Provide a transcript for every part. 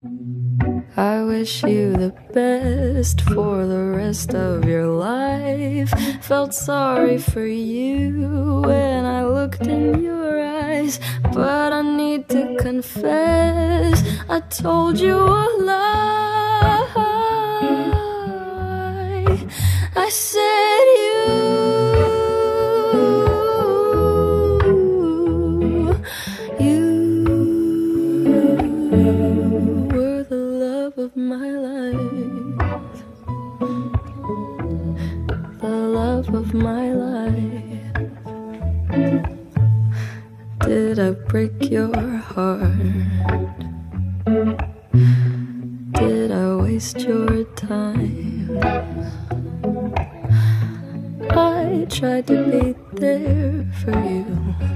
I wish you the best for the rest of your life. Felt sorry for you when I looked in your eyes, but I need to confess, I told you a lie. I said you were the love of my life, the love of my life. Did I break your heart? Did I waste your time? I tried to be there for you,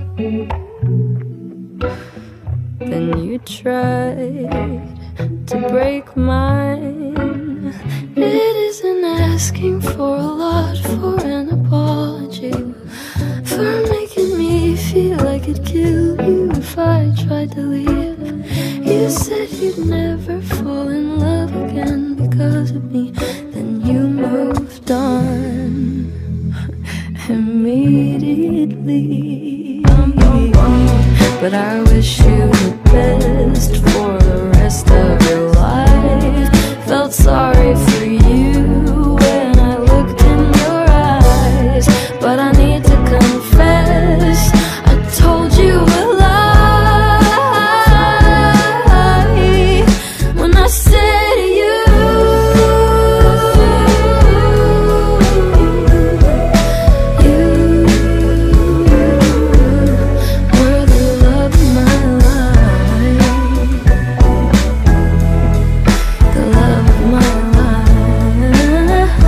then you tried to break mine. It isn't asking for a lot for an apology, for making me feel like it'd kill you if I tried to leave. You said you'd never fall in love again because of me, then you moved on immediately. But I wish you the best for the rest of your life. Felt sorry for you when I looked in your eyes, but I need to confess, I told you a lie when I said you were the love of my life, the love of my life.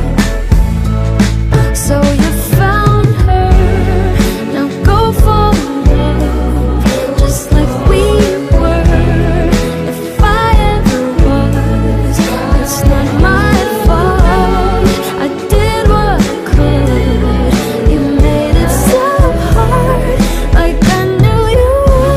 So you found her, now go fall in love, just like we were. If I ever was, it's not my fault. I did what I could, you made it so hard, like I knew you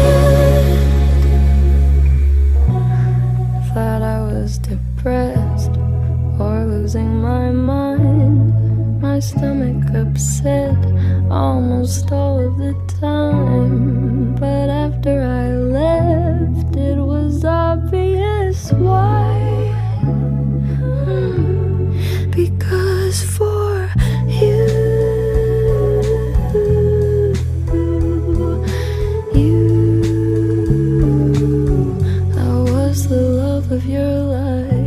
would. Thought I was depressed or losing my mind, my stomach upset almost all of the time. But after I left, it was obvious why. Because for you, I was the love of your life.